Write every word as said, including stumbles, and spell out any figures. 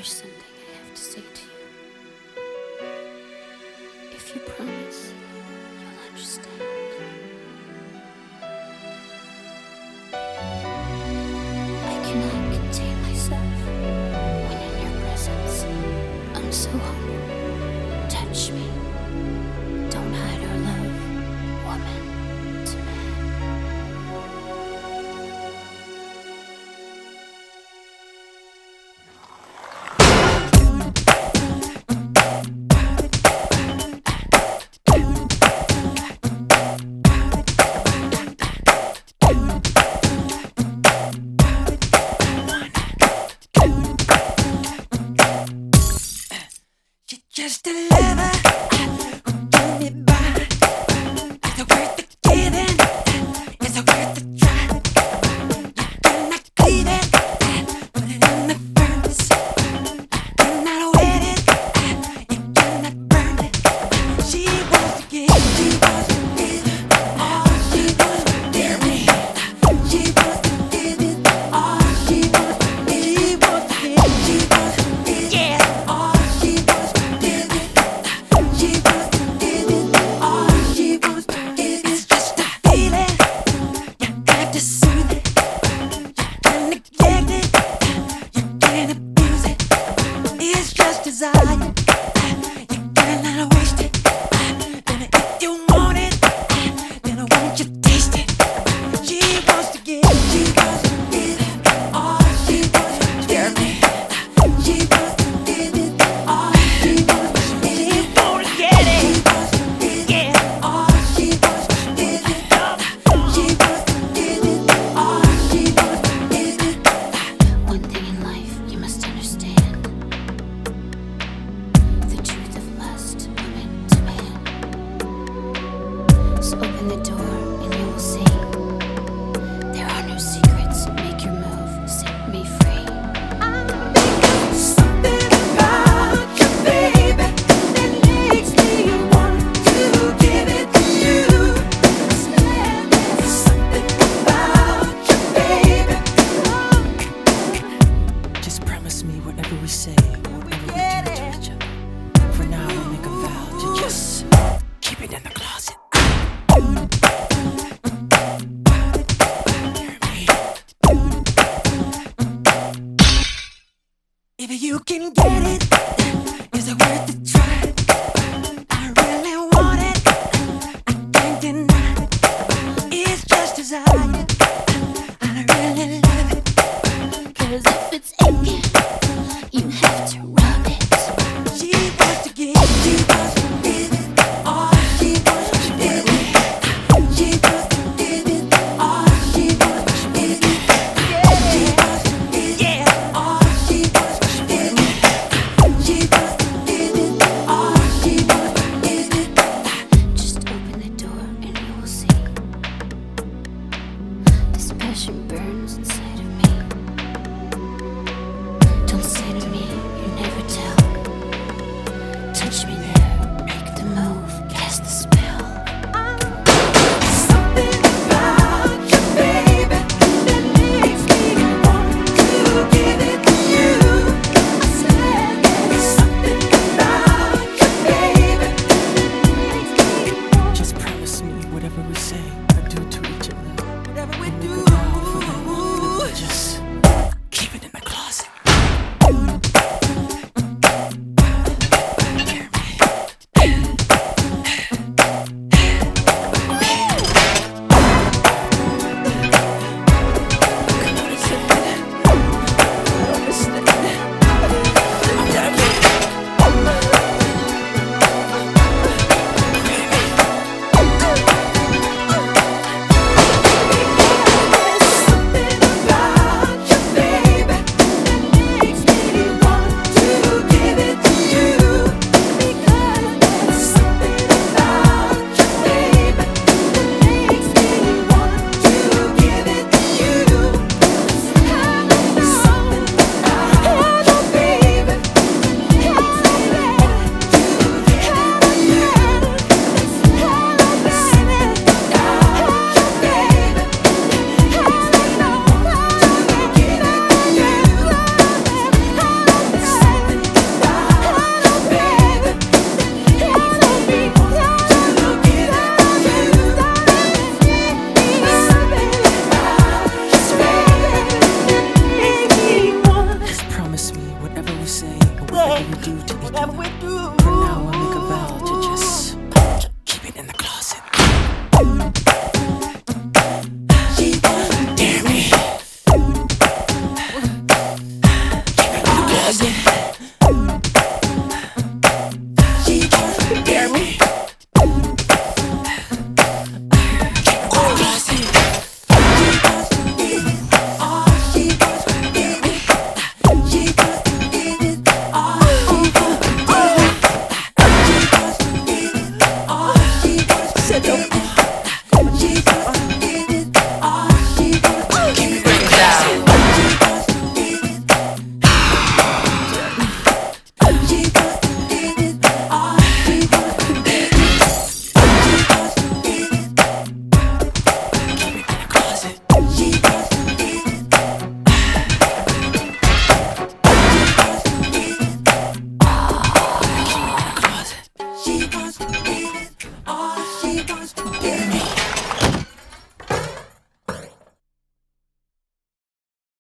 There's something I have to say to you. If you promise, you'll understand. I cannot contain myself when in your presence. I'm so humble. Touch me. Don't hide our love, woman to man. Just a lover who told me by. Is it worth the giving? Is it worth the try? You cannot cleave it, put it in the furnace. Cannot wet it, you cannot burn it. She wants to give, she wants to give it all. She wants to give me. She wants to give it all. She wants to give, she wants to give, she wants to give, yeah, all. She wants to give it. She wants to give it all. She wants to give it. It's just a feeling. You got to soothe it. You can't neglect it. You can't abuse it. It's just desire. You can't let it waste it. Then if you want it, then I want you to taste it. She wants to give. She wants to give it all. She wants to give me. She wants to give it all. She wants to give it. She won't get it. She wants to give it all. She wants to give it. She wants to give it all. She wants to give it. One thing in life you must understand: the truth of lust, woman to man. So open the door and you will see there are no secrets. Make your move, set me free. Something about you, baby, that makes me want to give it to you. Something about you, baby. Just promise me whatever we say, whatever we do to each other. For now, we'll make a vow to just keep it in the closet. If you can get it, is it worth the try? I really want it, I can't deny. It's just desire, I really love it. Cause if it's aching, you have to rub it. She wants to give, she wants to give it all. She wants to give it. She wants to give it all. She wants to give it. She wants to give it all. She wants to give it. She wants to give it all. She wants to give it. Just open the door and you will see this passion burns inside of me. Don't say to me, you never tell. Touch me there, make the move, cast the spell. Something about you, baby, that makes me want to give it to you. I said there's something about you, baby, that makes me want. Just promise me whatever we say or do to each other. Whatever we do.